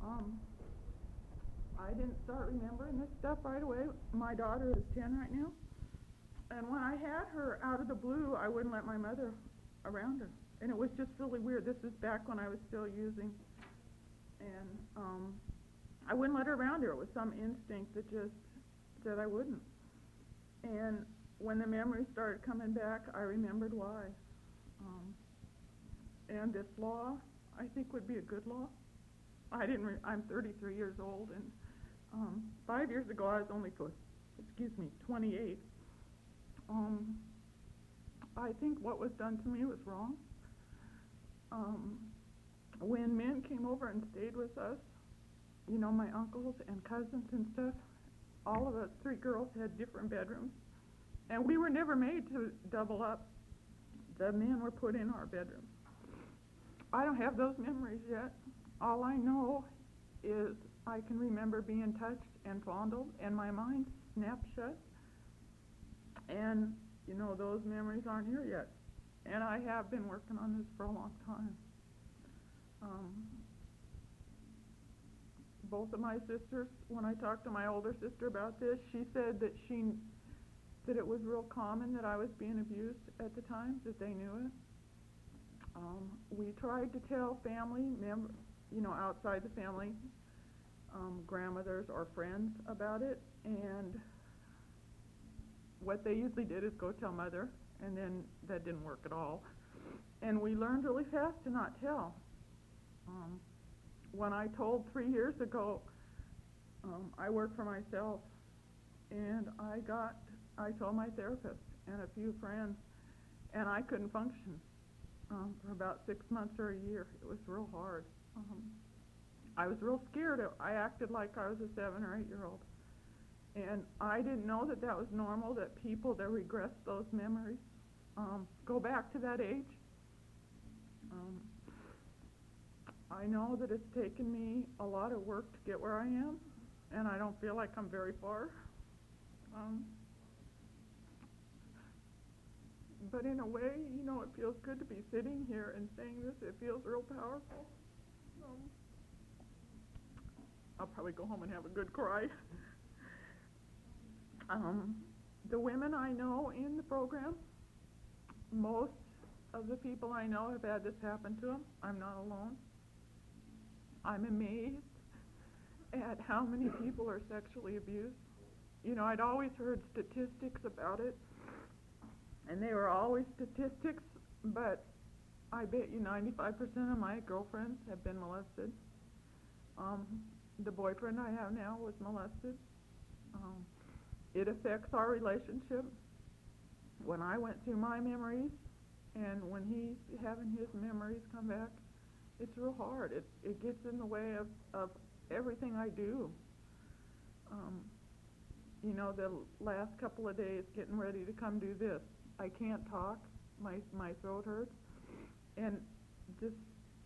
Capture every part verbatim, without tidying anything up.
Um, I didn't start remembering this stuff right away. My daughter is ten right now. And when I had her out of the blue, I wouldn't let my mother around her. And it was just really weird. This is back when I was still using. And um, I wouldn't let her around her. It was some instinct that just said I wouldn't. And when the memories started coming back, I remembered why. Um, and this law, I think, would be a good law. I didn't. Re- I'm thirty-three years old, and um, five years ago I was only, for, excuse me, twenty-eight. Um, I think what was done to me was wrong. Um, when men came over and stayed with us, you know, my uncles and cousins and stuff, all of us three girls had different bedrooms, and we were never made to double up. The men were put in our bedrooms. I don't have those memories yet. All I know is I can remember being touched and fondled, and my mind snapped shut. And, you know, those memories aren't here yet. And I have been working on this for a long time. Um, both of my sisters, when I talked to my older sister about this, she said that she that it was real common that I was being abused at the time, that they knew it. Um, we tried to tell family members, you know, outside the family, um, grandmothers or friends about it, and what they usually did is go tell mother, and then that didn't work at all. And we learned really fast to not tell. Um, when I told three years ago, um, I work for myself, and I got, I told my therapist and a few friends, and I couldn't function um, for about six months or a year. It was real hard. Um, I was real scared. I acted like I was a seven or eight year old. And I didn't know that that was normal, that people that regress those memories um, go back to that age. Um, I know that it's taken me a lot of work to get where I am, and I don't feel like I'm very far. Um, but in a way, you know, it feels good to be sitting here and saying this. It feels real powerful. Um, I'll probably go home and have a good cry. Um, the women I know in the program, most of the people I know have had this happen to them. I'm not alone. I'm amazed at how many people are sexually abused. You know, I'd always heard statistics about it, and they were always statistics, but I bet you ninety-five percent of my girlfriends have been molested. Um, the boyfriend I have now was molested. Um, It affects our relationship. When I went through my memories and when he's having his memories come back, it's real hard. It it gets in the way of, of everything I do. Um, you know, the last couple of days getting ready to come do this, I can't talk. My my throat hurts. And just,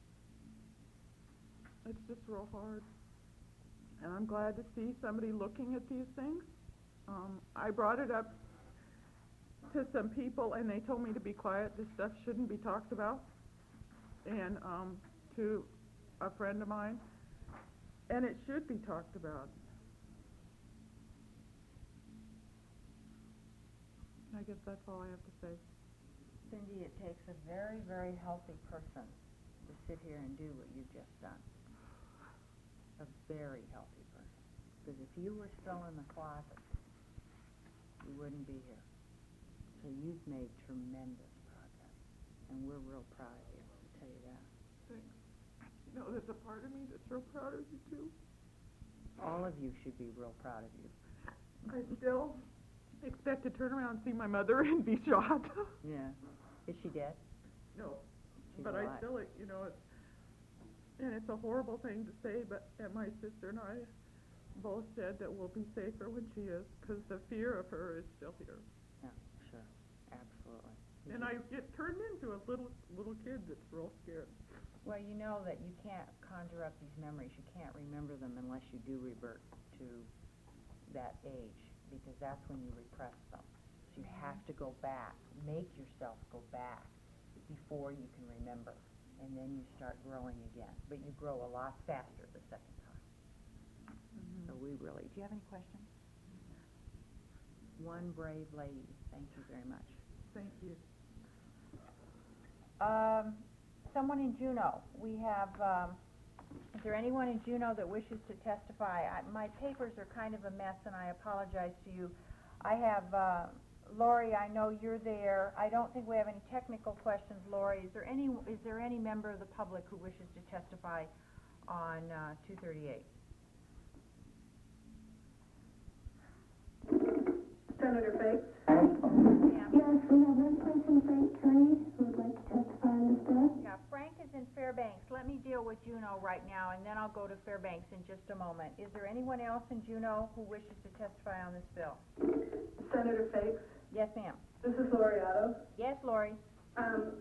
it's just real hard. And I'm glad to see somebody looking at these things. Um, I brought it up to some people, and they told me to be quiet. This stuff shouldn't be talked about. And um, to a friend of mine, and it should be talked about. I guess that's all I have to say. Cindy, it takes a very, very healthy person to sit here and do what you've just done. A very healthy person. Because if you were still in the closet, you wouldn't be here. So you've made tremendous progress, and we're real proud of you, I'll tell you that. Thanks. You know, there's a part of me that's real proud of you, too. All of you should be real proud of you. I still expect to turn around and see my mother and be shot. Yeah. Is she dead? No. She's but alive. I still, you know, it's, and it's a horrible thing to say, but and my sister and I both said that we'll be safer when she is, because the fear of her is still here. Yeah, sure. Absolutely. Did and you... I get turned into a little little kid that's real scared. Well, you know that you can't conjure up these memories. You can't remember them unless you do revert to that age, because that's when you repress them. So you have to go back, make yourself go back before you can remember, and then you start growing again. But you grow a lot faster the second time. Mhm. So we really, do you have any questions? One brave lady, thank you very much. Thank you. Um, someone in Juneau, we have, um, is there anyone in Juneau that wishes to testify? I, my papers are kind of a mess, and I apologize to you. I have, uh, Lori, I know you're there. I don't think we have any technical questions, Lori. Is there any, is there any member of the public who wishes to testify on, uh, two thirty-eight? Senator Fates? Yeah. Yes, we have one person, Frank Kearney, who would like to testify on this bill. Yeah, Frank is in Fairbanks. Let me deal with Juneau right now, and then I'll go to Fairbanks in just a moment. Is there anyone else in Juneau who wishes to testify on this bill? Senator Fates? Yes, ma'am. This is Lori Otto. Yes, Lori? Um,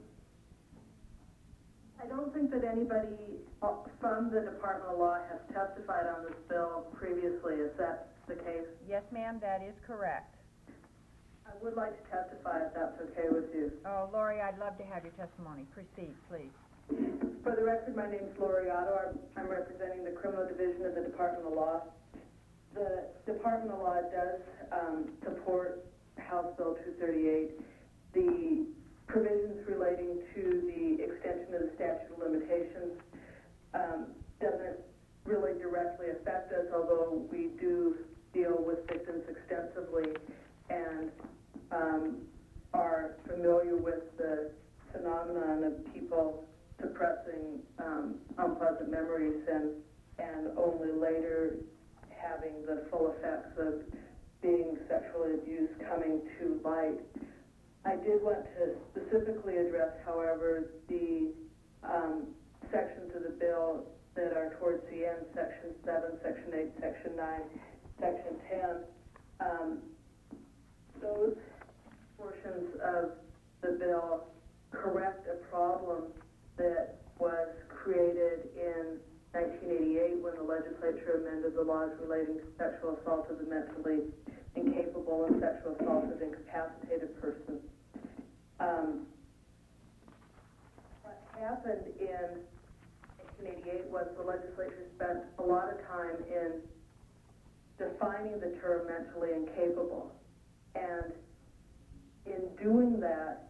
I don't think that anybody uh, from the Department of Law has testified on this bill previously. Is that the case? Yes, ma'am, that is correct. I would like to testify if that's okay with you. Oh, Lori, I'd love to have your testimony. Proceed, please. For the record, my name is Lori Otto. I'm, I'm representing the Criminal Division of the Department of Law. The Department of Law does um, support House Bill two thirty-eight. The provisions relating to the extension of the statute of limitations um, doesn't really directly affect us, although we do deal with victims extensively and um, are familiar with the phenomenon of people suppressing um, unpleasant memories and, and only later having the full effects of being sexually abused coming to light. I did want to specifically address, however, the um, sections of the bill that are towards the end, Section seven, Section eight, Section nine, Section ten. Um, those portions of the bill correct a problem that was created in nineteen eighty-eight when the legislature amended the laws relating to sexual assault of the mentally incapable and sexual assault of incapacitated persons. Um, what happened in nineteen eighty-eight was the legislature spent a lot of time in defining the term mentally incapable, and in doing that,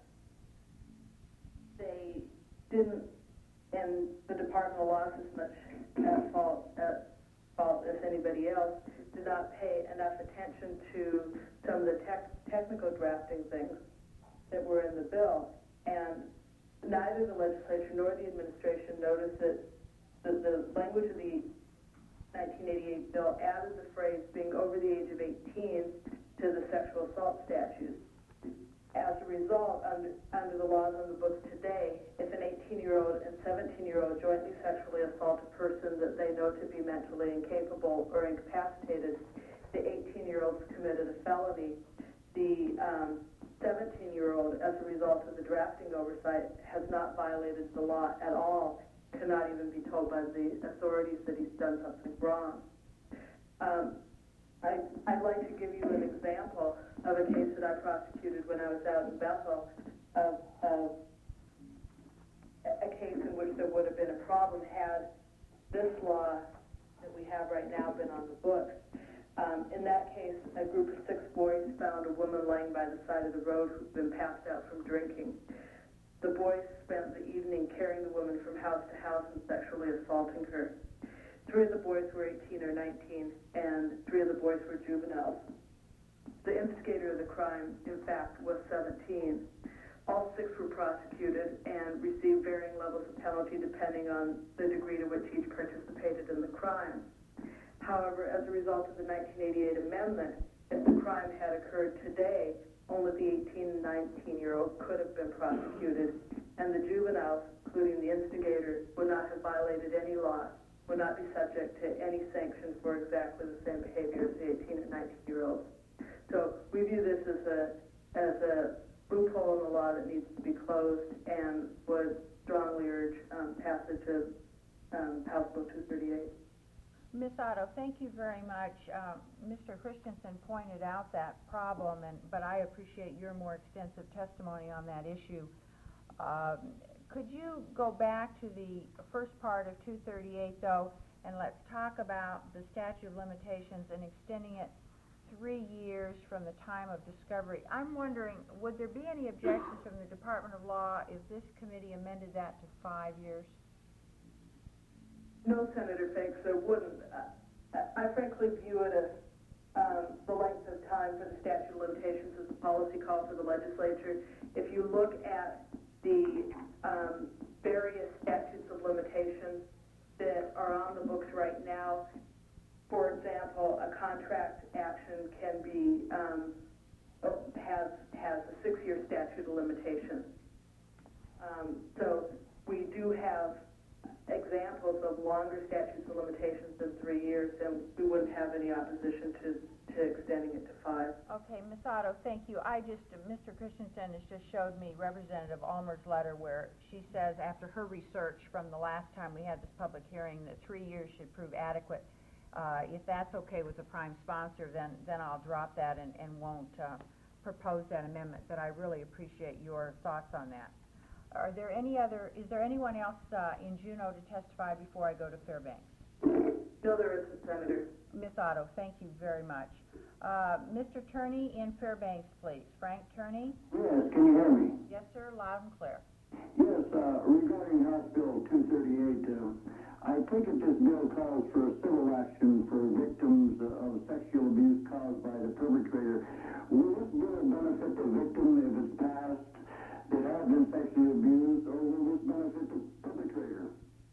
they didn't, and the Department of Law is as much at fault, at fault as anybody else, did not pay enough attention to some of the tech, technical drafting things that were in the bill. And neither the legislature nor the administration noticed that the, the language of the nineteen eighty-eight bill added the phrase being over the age of eighteen to the sexual assault statute. As a result, under, under the laws on the books today, if an eighteen-year-old and seventeen-year-old jointly sexually assault a person that they know to be mentally incapable or incapacitated, the eighteen-year-old's committed a felony. The um, seventeen-year-old, as a result of the drafting oversight, has not violated the law at all, cannot even be told by the authorities that he's done something wrong. Um, I, I'd like to give you an example of a case that I prosecuted when I was out in Bethel, of, of a case in which there would have been a problem had this law that we have right now been on the books. Um, in that case, a group of six boys found a woman laying by the side of the road who'd been passed out from drinking. The boys spent the evening carrying the woman from house to house and sexually assaulting her. Three of the boys were eighteen or nineteen, and three of the boys were juveniles. The instigator of the crime, in fact, was seventeen. All six were prosecuted and received varying levels of penalty depending on the degree to which each participated in the crime. However, as a result of the nineteen eighty-eight amendment, if the crime had occurred today, only the eighteen and nineteen-year-old could have been prosecuted, and the juveniles, including the instigator, would not have violated any law, would not be subject to any sanction for exactly the same behavior as the eighteen and nineteen-year-olds. So we view this as a as a loophole in the law that needs to be closed, and would strongly urge um, passage of um, House Bill two thirty-eight. Miz Otto, thank you very much. Uh, Mister Christensen pointed out that problem, and but I appreciate your more extensive testimony on that issue. Um, could you go back to the first part of two thirty-eight, though, and let's talk about the statute of limitations and extending it three years from the time of discovery. I'm wondering, would there be any objections from the Department of Law if this committee amended that to five years? No, Senator Fix, there wouldn't. I, I frankly view it as um, the length of time for the statute of limitations as a policy call for the legislature. If you look at the um, various statutes of limitations that are on the books right now, for example, a contract action can be, um, has, has a six-year statute of limitations. Um, so we do have examples of longer statutes of limitations than three years, and we wouldn't have any opposition to, to extending it to five. Okay, Miz Otto, thank you. I just, uh, Mister Christensen has just showed me Representative Ulmer's letter where she says after her research from the last time we had this public hearing that three years should prove adequate. Uh, if that's okay with the prime sponsor, then, then I'll drop that and, and won't uh, propose that amendment, but I really appreciate your thoughts on that. Are there any other, is there anyone else uh, in Juneau to testify before I go to Fairbanks? No, there isn't, Senator. Miz Otto, thank you very much. Uh, Mister Turney in Fairbanks, please. Frank Turney? Yes, can you hear me? Yes, sir, loud and clear. Yes, uh, regarding House Bill two thirty-eight, uh, I take it this bill calls for a civil action for victims uh, of sexual abuse caused by the perpetrator. Will this bill benefit the victim if it's passed that have been sexually abused, or will this benefit the perpetrator?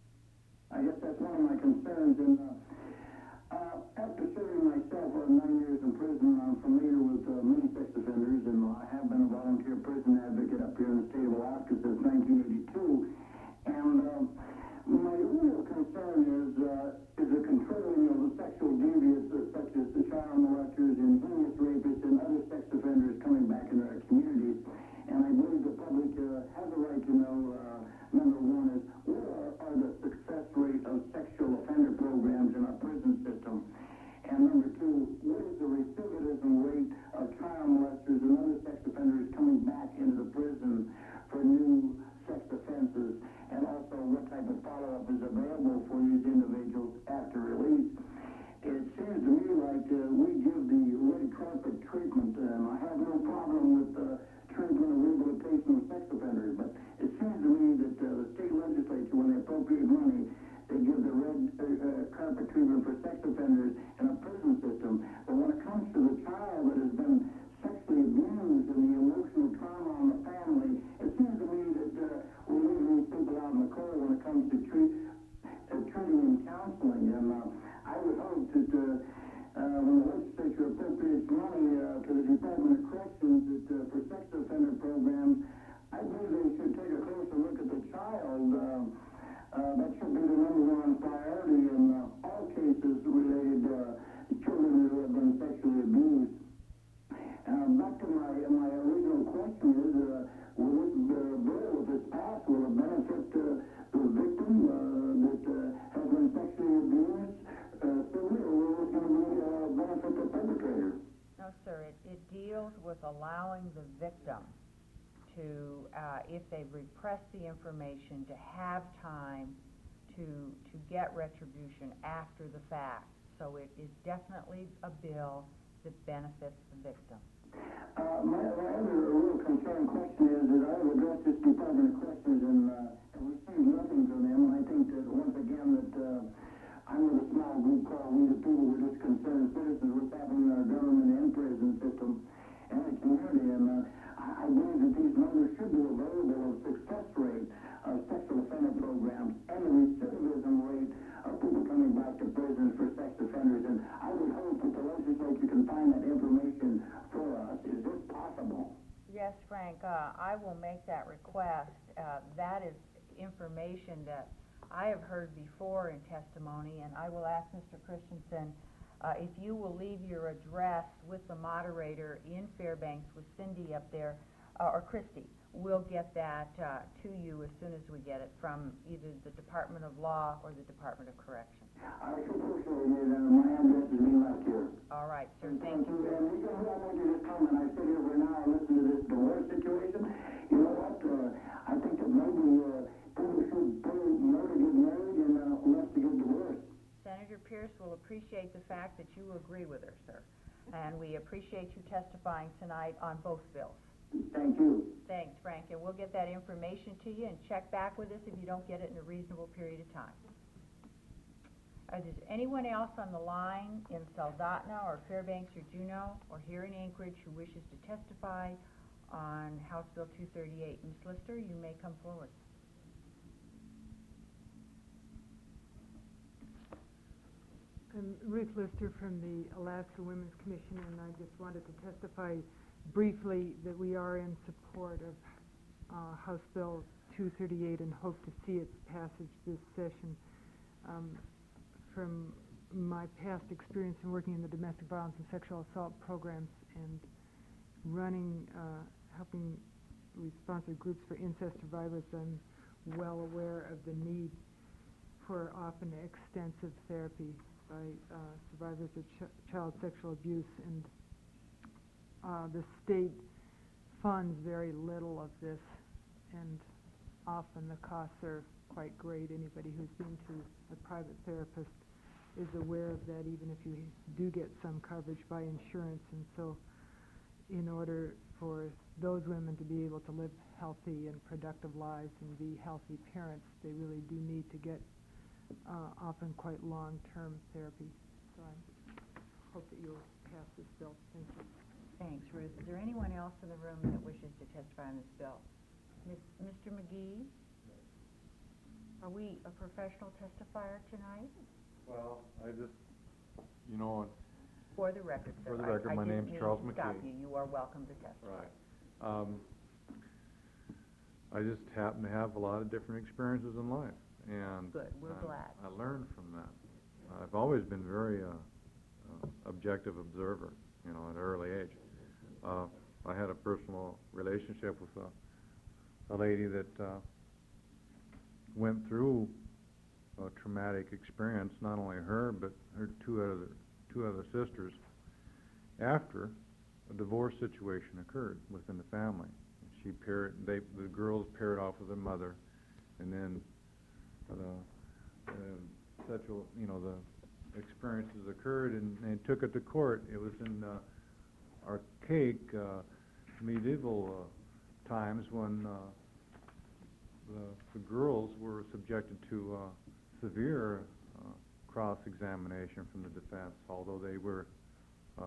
I guess that's one of my concerns. And uh, uh, after serving myself for nine years in prison, I'm familiar with uh, many sex offenders, and I have been a volunteer prison advocate up here in the state of Alaska since nineteen eighty-two. And uh, my real concern is uh, is the controlling of the sexual deviants, uh, such as the child molesters and heinous rapists and other sex offenders coming back into our communities. And I believe the public uh, has a right to know, uh, number one is, what are, are the success rate of sexual offender programs in our prison system? And number two, what is the recidivism rate of child molesters and other sex offenders coming back into the prison for new sex offenses? And also, what type of follow-up is available for these individuals after release? It seems to me like uh, we give the red carpet treatment, and I have no problem with uh, treatment and rehabilitation of sex offenders, but it seems to me that uh, the state legislature, when they appropriate money, they give the red uh, uh, carpet treatment for sex offenders in a prison system. But when it comes to the child that has been sexually abused and the emotional trauma on the family, it seems to me that uh, we're leaving these people out in the cold when it comes to treat, uh, treating and counseling. And uh, I would hope that uh, uh, when the legislature appropriates money uh, to the Department of Corrections that, uh, for sex offender programs, I believe they should take a closer look at the child. Uh, uh, that should be the number one priority in uh, all cases related to uh, children who have been sexually abused. Uh, back to my my original question is, uh, will this uh, bill, if it's passed, will it benefit uh, the victim uh, that uh, has been sexually abused, uh, civilly, or will it going to uh, benefit the perpetrator? No, sir, it, it deals with allowing the victim to, uh, if they've repressed the information, to have time to, to get retribution after the fact. So it is definitely a bill that benefits the victim. Uh, my, my other real concern question is that I have addressed this Department of Corrections and, uh, and received nothing from them. And I think that once again that uh, I'm with a small group called We the People. We're just concerned citizens what's happening in our government and prison system and the community. And uh, I believe that these numbers should be available of success rate of sexual offender programs and the recidivism rate of people coming back to prisons for sex offenders. And I would hope that the legislature can find that information for us. Is this possible? Yes, Frank, uh, I will make that request. Uh, that is information that I have heard before in testimony, and I will ask Mister Christensen uh, if you will leave your address with the moderator in Fairbanks with Cindy up there, uh, or Christy. We'll get that uh, to you as soon as we get it from either the Department of Law or the Department of Correction. I should appreciate it. Uh, my address is being left here. All right, sir. Thank you. And we can I want you to comment. I sit here for now and listen to this divorce situation. You know what? Uh, I think that maybe uh, people should pay more to get married and uh, less to get divorced. Pierce will appreciate the fact that you agree with her, sir. And we appreciate you testifying tonight on both bills. Thank you. Thanks, Frank, and we'll get that information to you and check back with us if you don't get it in a reasonable period of time. Uh, is anyone else on the line in Soldotna or Fairbanks or Juneau or here in Anchorage who wishes to testify on House Bill two thirty-eight? Miz Lister, you may come forward. I'm Ruth Lister from the Alaska Women's Commission, and I just wanted to testify briefly that we are in support of uh, House Bill two thirty-eight and hope to see its passage this session. Um, from my past experience in working in the domestic violence and sexual assault programs and running, uh, helping we sponsor groups for incest survivors, I'm well aware of the need for often extensive therapy by uh, survivors of ch child sexual abuse, and uh, the state funds very little of this, and often the costs are quite great. Anybody who's been to a private therapist is aware of that, even if you do get some coverage by insurance. And so in order for those women to be able to live healthy and productive lives and be healthy parents, they really do need to get uh, often quite long-term therapy. So I hope that you'll pass this bill. Thank you. Thanks, Ruth. Is there anyone else in the room that wishes to testify on this bill? Miz Mister McGee? Are we a professional testifier tonight? Well, I just, you know, For the record, sir. For the I- record, I my didn't name's mean Charles to stop McKee. you. You are welcome to testify. right. Um, I just happen to have a lot of different experiences in life, and Good, we're I- glad. I learned from that. I've always been very uh, uh, objective observer, you know, at an early age. Uh, I had a personal relationship with a, a lady that uh, went through a traumatic experience, not only her, but her two other, two other sisters, after a divorce situation occurred within the family. She paired, they, the girls paired off with their mother, and then the uh, sexual, you know, the experiences occurred, and they took it to court. It was in uh, archaic uh, medieval uh, times when uh, the, the girls were subjected to uh, severe uh, cross-examination from the defense, although they were uh,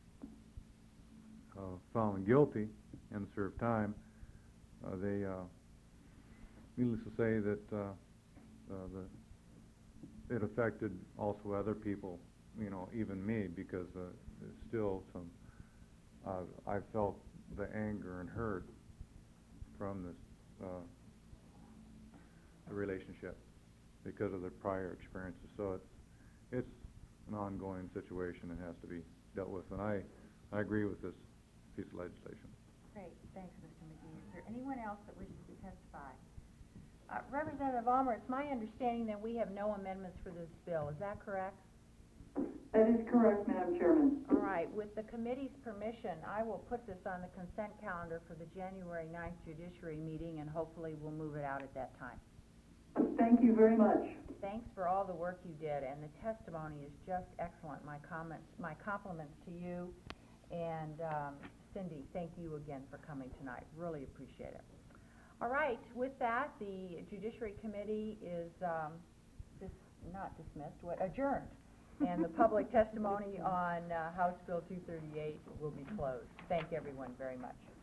uh, found guilty and served time. Uh, they, uh, needless to say, that uh, uh, the, it affected also other people, you know, even me, because uh, there's still some. Uh, I felt the anger and hurt from this uh, the relationship because of the prior experiences. So it's it's an ongoing situation that has to be dealt with, and I I agree with this piece of legislation. Great, thanks, Mister McGee. Is there anyone else that wishes to testify? Uh, Representative Almer, it's my understanding that we have no amendments for this bill. Is that correct? That is correct, Madam Chairman. All right, with the committee's permission, I will put this on the consent calendar for the January ninth Judiciary meeting, and hopefully we'll move it out at that time. Thank you very much. Thanks for all the work you did, and the testimony is just excellent. My comments, my compliments to you, and um, Cindy, thank you again for coming tonight. Really appreciate it. All right, with that, the Judiciary Committee is um, dis not dismissed, what adjourned, and the public testimony on uh, House Bill two thirty-eight will be closed. Thank everyone very much.